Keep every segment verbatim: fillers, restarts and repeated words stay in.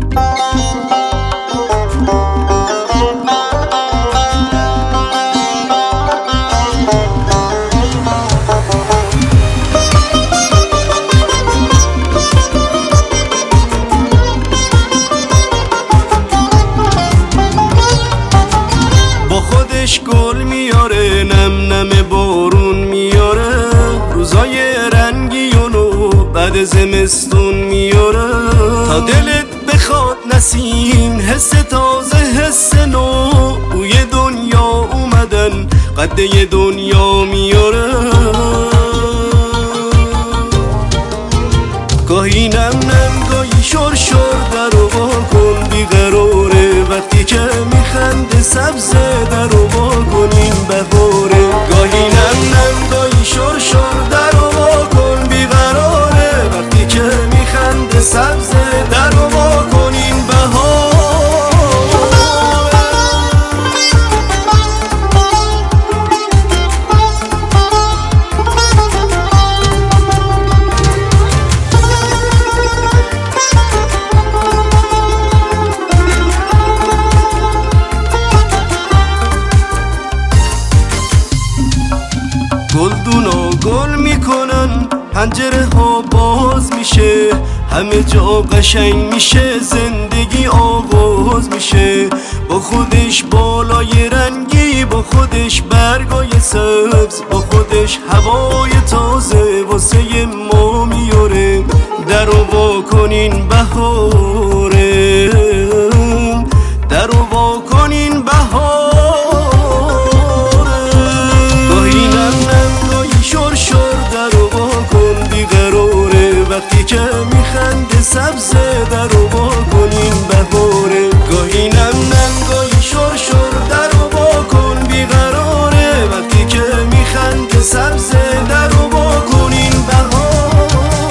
گل میاره، نم نم بارون میاره، روزای رنگیونو بعد زمستون میاره. تا دلت بخواد نسیم، حس تازه حس نو، بوی دنیا اومدن قده دنیا میاره. گاهی نم نم گاهی شر شر درو وا کن، بیقراره وقتی که میخنده سبزه درو وا کن این بهاره. گاهی نم نم گاهی شر شر درو وا کن، بیقراره وقتی که میخنده سبزه درو وا کن این بهاره. گلدونا گل میکنن، پنجره ها باز میشه، همه جا قشنگ میشه، زندگی آغاز میشه. با خودش بالای رنگی، با خودش برگای سبز، با خودش هوای تازه واسه ما میاره. درو وا کنین بهاره، درو وا کنین بهاره. وقتی که میخنده سبزه درو وا کن این بهاره. گاهی نم نم گاهی شر شر درو وا کن، بیقراره وقتی که میخنده سبزه درو وا کن این بهاره.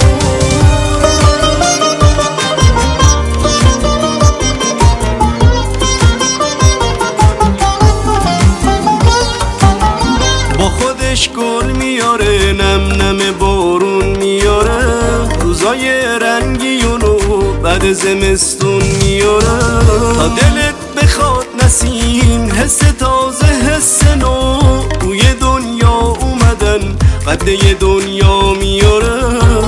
با خودش گل میاره، نم نم بارون میاره، روزای رنگیونو بعد زمستون میاره. تا دلت بخواد نسیم، حس تازه حس نو، بوی دنیا اومدن قده دنیا میاره.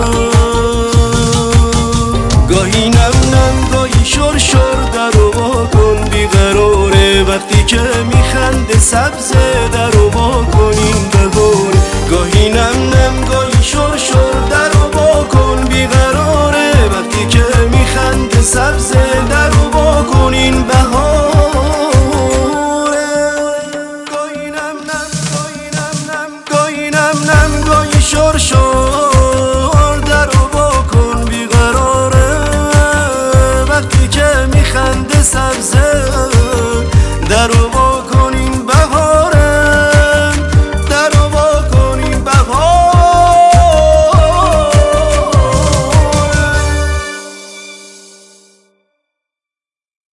گاهی نم نم گاهی شر شر درو وا کن، بیقراره وقتی که میخنده سبزه درو وا کن این بهاره. گاهی نم نم گاهی شر شر درو وا کن، بیقراره وقتی که میخنده سبزه درو وا کن این بهاره. گاهی نم نم گاهی نم نم گاهی نم نم گاهی شر شر